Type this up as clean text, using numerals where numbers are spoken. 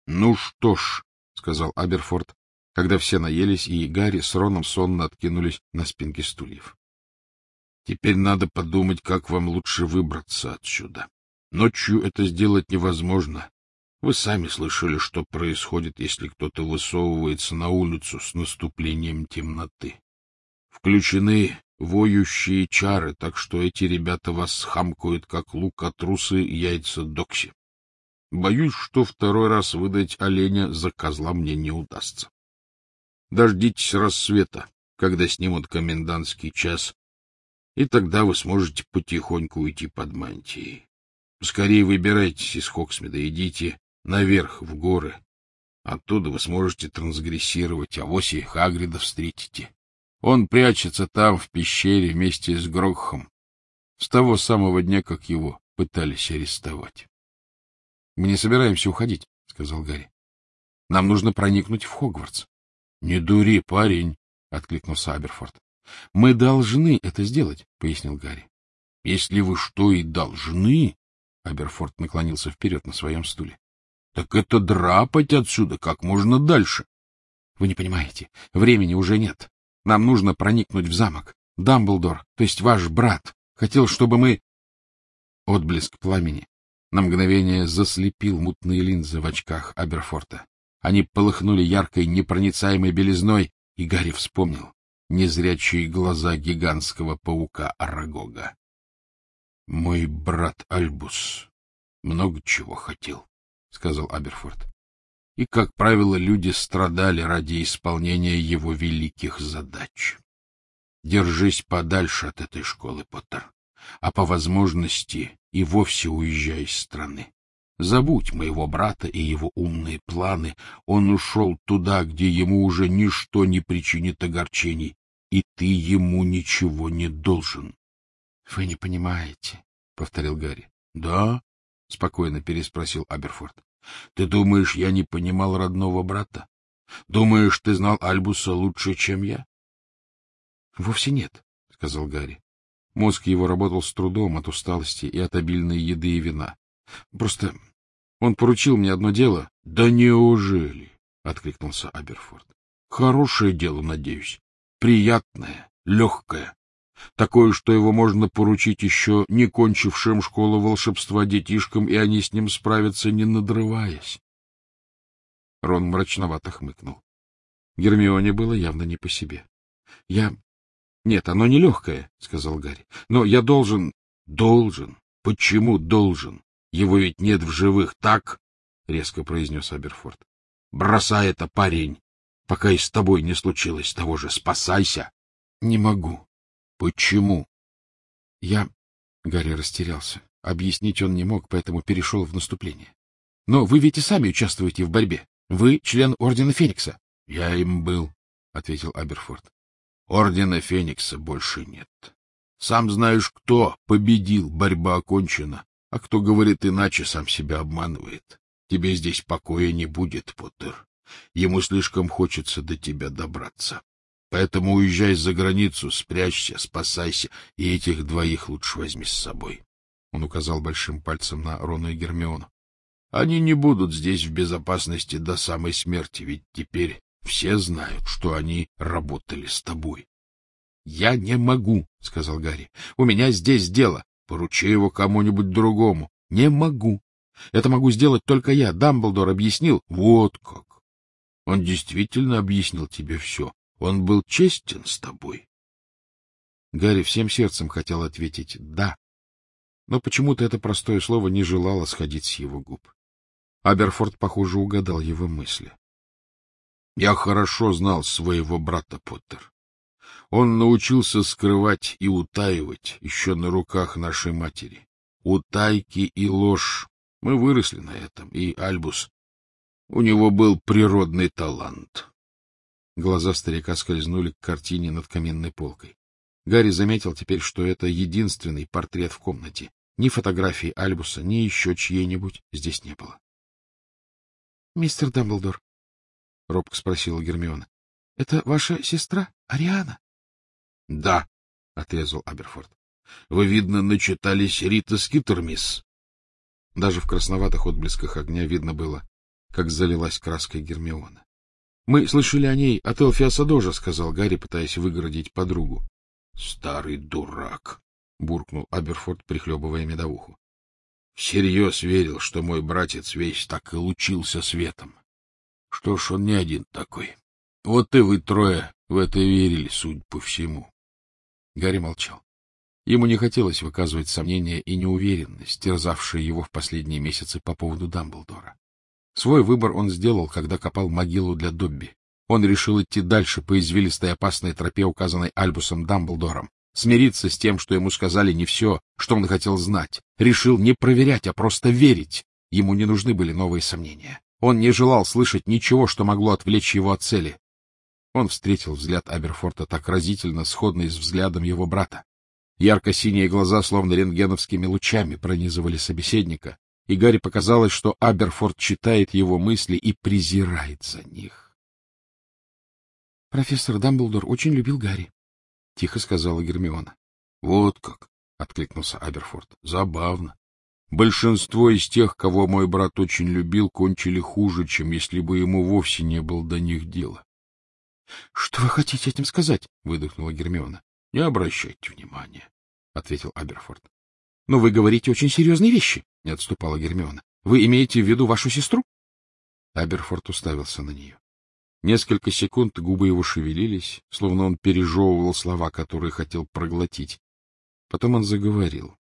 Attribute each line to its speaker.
Speaker 1: — Ну что ж, — сказал Аберфорд, когда все наелись, и Гарри с Роном сонно откинулись на спинки стульев. — Теперь надо подумать, как вам лучше выбраться отсюда. Ночью это сделать невозможно. Вы сами слышали, что происходит, если кто-то высовывается на улицу с наступлением темноты. Включены воющие чары, так что эти ребята вас схамкают, как лук-трусы яйца Докси. Боюсь, что второй раз выдать оленя за козла мне не удастся. Дождитесь рассвета, когда снимут комендантский час, и тогда вы сможете потихоньку уйти под мантией. Скорее выбирайтесь из Хоксмида, идите наверх, в горы. Оттуда вы сможете трансгрессировать, авось и Хагрида встретите. Он прячется там, в пещере, вместе с Грогхом, с того самого дня, как его пытались арестовать. — Мы не собираемся уходить, — сказал Гарри. — Нам нужно проникнуть в Хогвартс. — Не дури, парень, — откликнулся Аберфорд. — Мы должны это сделать, — пояснил Гарри. — Если вы что и должны, — Аберфорд наклонился вперед на своем стуле, — так это драпать отсюда как можно дальше. — Вы не понимаете, времени уже нет. Нам нужно проникнуть в замок. Дамблдор, то есть ваш брат, хотел, чтобы мы... Отблеск пламени на мгновение заслепил мутные линзы в очках Аберфорта. Они полыхнули яркой, непроницаемой белизной, и Гарри вспомнил незрячие глаза гигантского паука Арагога. — Мой брат Альбус много чего хотел, — сказал Аберфорд. — И, как правило, люди страдали ради исполнения его великих задач. Держись подальше от этой школы, Поттер, а по возможности и вовсе уезжай из страны. Забудь моего брата и его умные планы. Он ушел туда, где ему уже ничто не причинит огорчений, и ты ему ничего не должен. — Вы не понимаете, — повторил Гарри. — Да? — спокойно переспросил Аберфорд. — Ты думаешь, я не понимал родного брата? Думаешь, ты знал Альбуса лучше, чем я? — Вовсе нет, — сказал Гарри. Мозг его работал с трудом от усталости и от обильной еды и вина. Просто он поручил мне одно дело. — Да неужели? — откликнулся Аберфорд. — Хорошее дело, надеюсь. Приятное, легкое. Такое, что его можно поручить еще не кончившим школу волшебства детишкам, и они с ним справятся, не надрываясь. Рон мрачновато хмыкнул. Гермионе было явно не по себе. — Нет, оно не легкое, — сказал Гарри. — Но я должен... — Должен? Почему должен? Его ведь нет в живых, так? — резко произнес Аберфорд. — Бросай это, парень, пока и с тобой не случилось того же. Спасайся. — Не могу. — Почему? — Гарри растерялся. Объяснить он не мог, поэтому перешел в наступление. — Но вы ведь и сами участвуете в борьбе. Вы член Ордена Феникса. — Я им был, — ответил Аберфорд. — Ордена Феникса больше нет. Сам знаешь, кто победил, борьба окончена, а кто говорит иначе, сам себя обманывает. Тебе здесь покоя не будет, Поттер. Ему слишком хочется до тебя добраться. Поэтому уезжай за границу, спрячься, спасайся, и этих двоих лучше возьми с собой. Он указал большим пальцем на Рона и Гермиону. Они не будут здесь в безопасности до самой смерти, ведь теперь все знают, что они работали с тобой. — Я не могу, — сказал Гарри. — У меня здесь дело. Поручи его кому-нибудь другому. — Не могу. Это могу сделать только я. Дамблдор объяснил. — Вот как. Он действительно объяснил тебе все. Он был честен с тобой. Гарри всем сердцем хотел ответить «да», но почему-то это простое слово не желало сходить с его губ. Аберфорд, похоже, угадал его мысли. — Я хорошо знал своего брата, Поттер. Он научился скрывать и утаивать еще на руках нашей матери. Утайки и ложь. Мы выросли на этом, и Альбус... У него был природный талант. Глаза старика скользнули к картине над каминной полкой. Гарри заметил теперь, что это единственный портрет в комнате. Ни фотографии Альбуса, ни еще чьей-нибудь здесь не было. — Мистер Дамблдор, — робко спросила Гермиона, — это ваша сестра Ариана? — Да, — отрезал Аберфорд. — Вы, видно, начитались Рита Скиттермис. Даже в красноватых отблесках огня видно было, как залилась краской Гермиона. — Мы слышали о ней от Элфиаса Дожа, — сказал Гарри, пытаясь выгородить подругу. — Старый дурак! — буркнул Аберфорд, прихлебывая медовуху. — Всерьез верил, что мой братец весь так и лучился светом. Что ж, он не один такой. Вот и вы трое в это верили, судя по всему. Гарри молчал. Ему не хотелось выказывать сомнения и неуверенность, терзавшие его в последние месяцы по поводу Дамблдора. Свой выбор он сделал, когда копал могилу для Добби. Он решил идти дальше по извилистой опасной тропе, указанной Альбусом Дамблдором, смириться с тем, что ему сказали не все, что он хотел знать. Решил не проверять, а просто верить. Ему не нужны были новые сомнения. Он не желал слышать ничего, что могло отвлечь его от цели. Он встретил взгляд Аберфорта так разительно сходный с взглядом его брата. Ярко-синие глаза, словно рентгеновскими лучами, пронизывали собеседника, и Гарри показалось, что Аберфорд читает его мысли и презирает за них. — Профессор Дамблдор очень любил Гарри, — тихо сказала Гермиона. — Вот как! — откликнулся Аберфорд. — Забавно. Большинство из тех, кого мой брат очень любил, кончили хуже, чем если бы ему вовсе не было до них дела. — Что вы хотите этим сказать? — выдохнула Гермиона. — Не обращайте внимания, — ответил Аберфорд. — Но вы говорите очень серьезные вещи, — не отступала Гермиона. — Вы имеете в виду вашу сестру? Аберфорд уставился на нее. Несколько секунд губы его шевелились, словно он пережевывал слова, которые хотел проглотить. Потом он заговорил.